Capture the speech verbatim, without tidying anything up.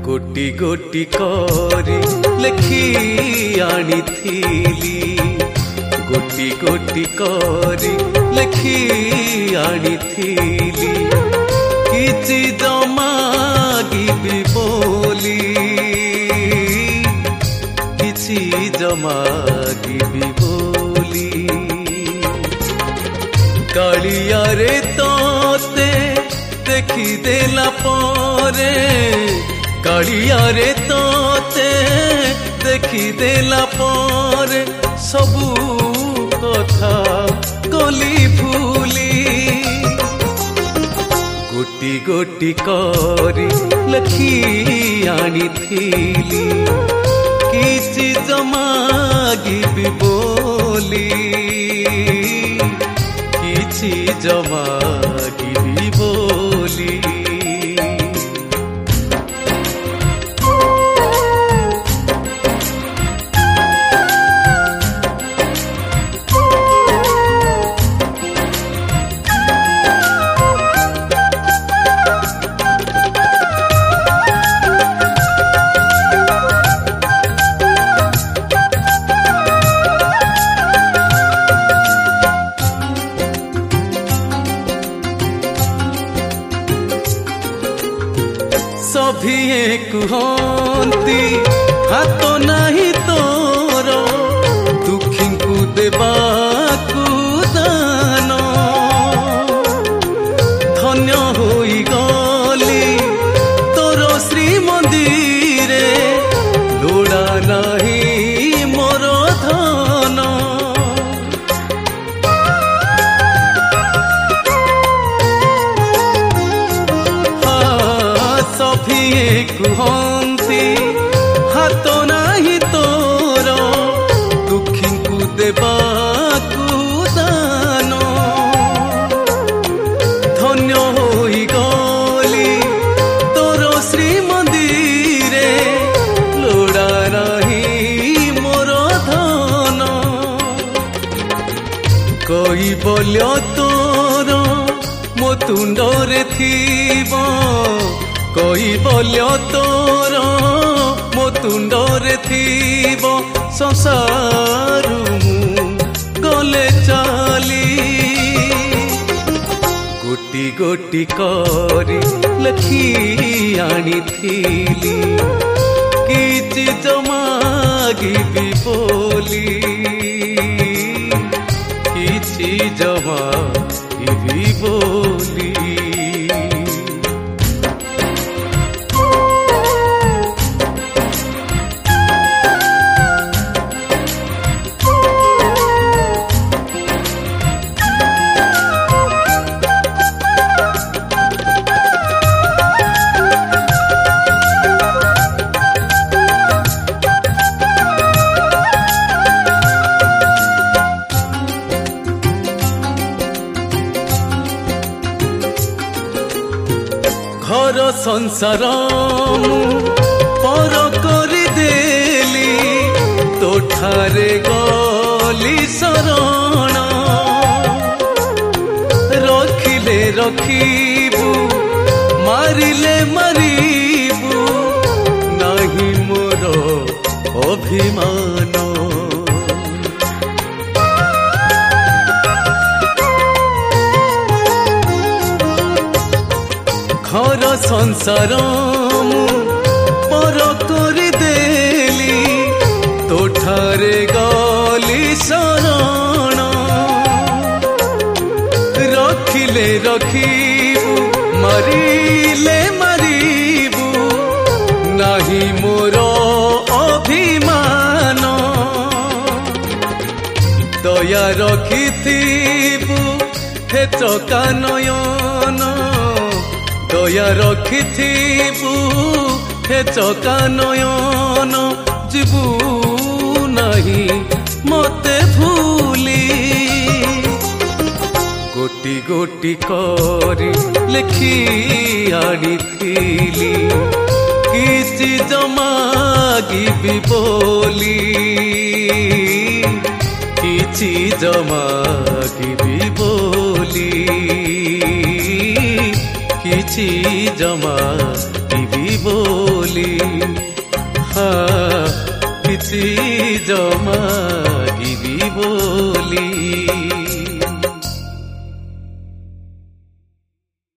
गोटी गोटी करी लेखी आनिथिली गोटी गोटी करी लेखी आनिथिली किछि जमागिबी बोली किछि जमागिबी बोली कालिया रे तोते देखी देला परे कालिया रे तोते देखी देला परे सबू कथा गली भूली गोटी गोटी करी लेखी आनिथिली किछि जमागिबी बोली किछि जमागिबी बोली सभिए कुहंती हाथ नाही तोर दुखी को देबाकू दान धन्य होई गली तोर श्री मंदिरे लोड़ा नाही मोर धन सभिए कुहंती हाथ नाही तोर दुखी को देबाकू दान धन्य होई गली तोर श्री मंदिरे लोड़ा नाही मोर धन कई बोल्य तोर मो तुंडरे थीबो कई बोल्य तोर मो तुंडरे थीबो संसारू गले चाली गोटी गोटी करी लेखी आनिथिली किछि जमागिबी बोली किछि जमागिबी बोली घर संसार पर करी देली तोठारे गली शरण रखिले रखिबू मारिले मारिबू नाही मोर अभिमान घर संसार पर करी देली तोठारे गली शरण रखिले रखिबू मारिले मारिबू नाही मोर अभिमान दया रखिथिबू हे चका नयन दया रखिथिबू हे चका नयन जीवू नाही मते भूली गोटी गोटी करी लेखी आनिथिली किछि जमागिबी बोली किछि जमागिबी बोली किछि जमागिबी बोली हाँ किछि मागिबी बोली।